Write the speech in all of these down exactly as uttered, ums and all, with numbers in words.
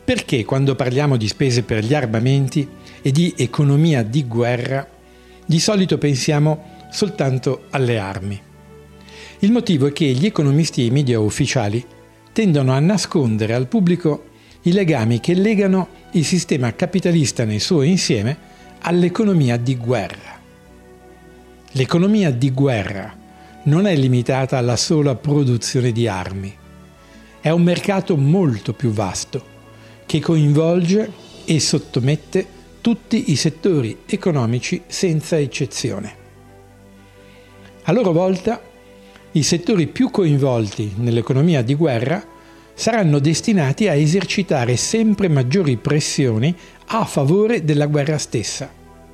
Perché quando parliamo di spese per gli armamenti e di economia di guerra, di solito pensiamo soltanto alle armi? Il motivo è che gli economisti e i media ufficiali tendono a nascondere al pubblico i legami che legano il sistema capitalista nel suo insieme all'economia di guerra. L'economia di guerra non è limitata alla sola produzione di armi. È un mercato molto più vasto che coinvolge e sottomette tutti i settori economici senza eccezione. A loro volta, i settori più coinvolti nell'economia di guerra saranno destinati a esercitare sempre maggiori pressioni a favore della guerra stessa.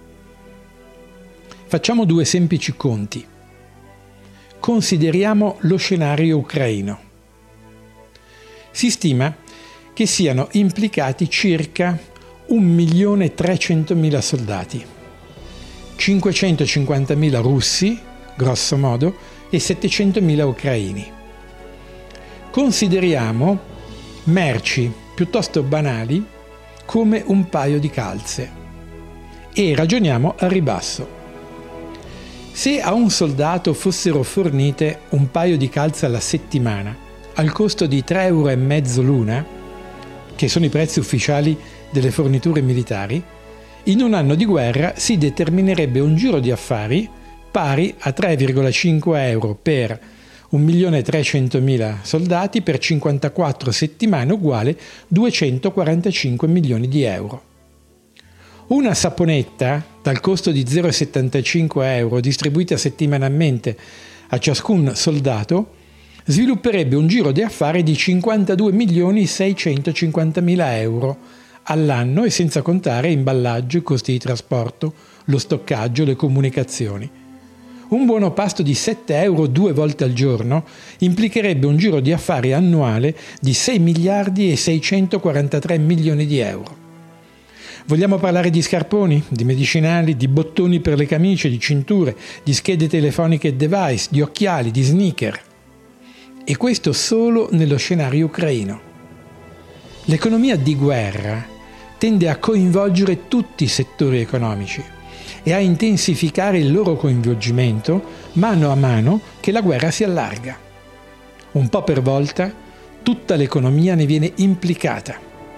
Facciamo due semplici conti. Consideriamo lo scenario ucraino. Si stima che siano implicati circa un milione e trecentomila soldati, cinquecentocinquantamila russi, grosso modo, e settecentomila ucraini. Consideriamo merci piuttosto banali come un paio di calze e ragioniamo al ribasso. Se a un soldato fossero fornite un paio di calze alla settimana al costo di tre euro e mezzo l'una, che sono i prezzi ufficiali delle forniture militari, in un anno di guerra si determinerebbe un giro di affari pari a tre virgola cinque euro per un milione e trecentomila soldati per cinquantaquattro settimane, uguale duecentoquarantacinque milioni di euro. Una saponetta dal costo di zero virgola settantacinque euro distribuita settimanalmente a ciascun soldato svilupperebbe un giro di affari di cinquantadue milioni seicentocinquantamila euro all'anno, e senza contare imballaggio, costi di trasporto, lo stoccaggio, le comunicazioni. Un buono pasto di sette euro due volte al giorno implicherebbe un giro di affari annuale di sei miliardi e seicentoquarantatré milioni di euro. Vogliamo parlare di scarponi, di medicinali, di bottoni per le camicie, di cinture, di schede telefoniche e device, di occhiali, di sneaker. E questo solo nello scenario ucraino. L'economia di guerra tende a coinvolgere tutti i settori economici e a intensificare il loro coinvolgimento mano a mano che la guerra si allarga. Un po' per volta tutta l'economia ne viene implicata.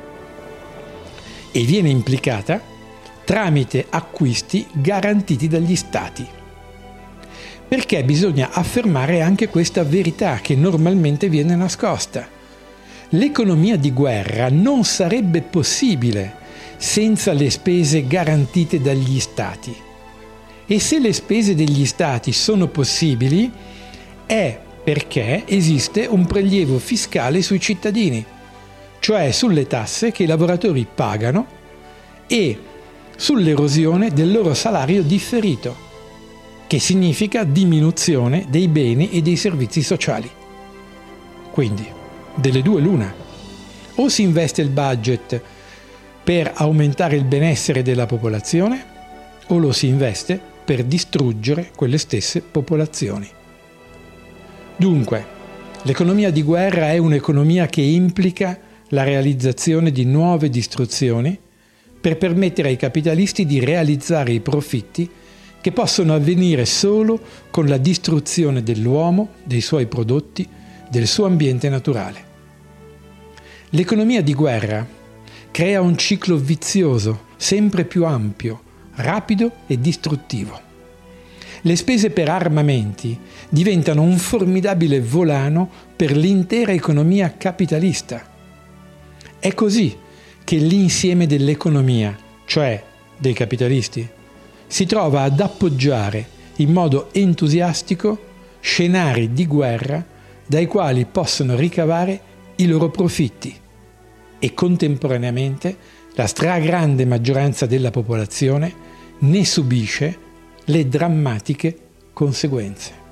E viene implicata tramite acquisti garantiti dagli stati. Perché bisogna affermare anche questa verità che normalmente viene nascosta. L'economia di guerra non sarebbe possibile senza le spese garantite dagli stati. E se le spese degli stati sono possibili, è perché esiste un prelievo fiscale sui cittadini, cioè sulle tasse che i lavoratori pagano e sull'erosione del loro salario differito, che significa diminuzione dei beni e dei servizi sociali. Quindi, delle due l'una. O si investe il budget per aumentare il benessere della popolazione, o lo si investe per distruggere quelle stesse popolazioni. Dunque, l'economia di guerra è un'economia che implica la realizzazione di nuove distruzioni per permettere ai capitalisti di realizzare i profitti che possono avvenire solo con la distruzione dell'uomo, dei suoi prodotti, del suo ambiente naturale. L'economia di guerra crea un ciclo vizioso, sempre più ampio, rapido e distruttivo. Le spese per armamenti diventano un formidabile volano per l'intera economia capitalista. È così che l'insieme dell'economia, cioè dei capitalisti, si trova ad appoggiare in modo entusiastico scenari di guerra dai quali possono ricavare i loro profitti, e contemporaneamente la stragrande maggioranza della popolazione ne subisce le drammatiche conseguenze.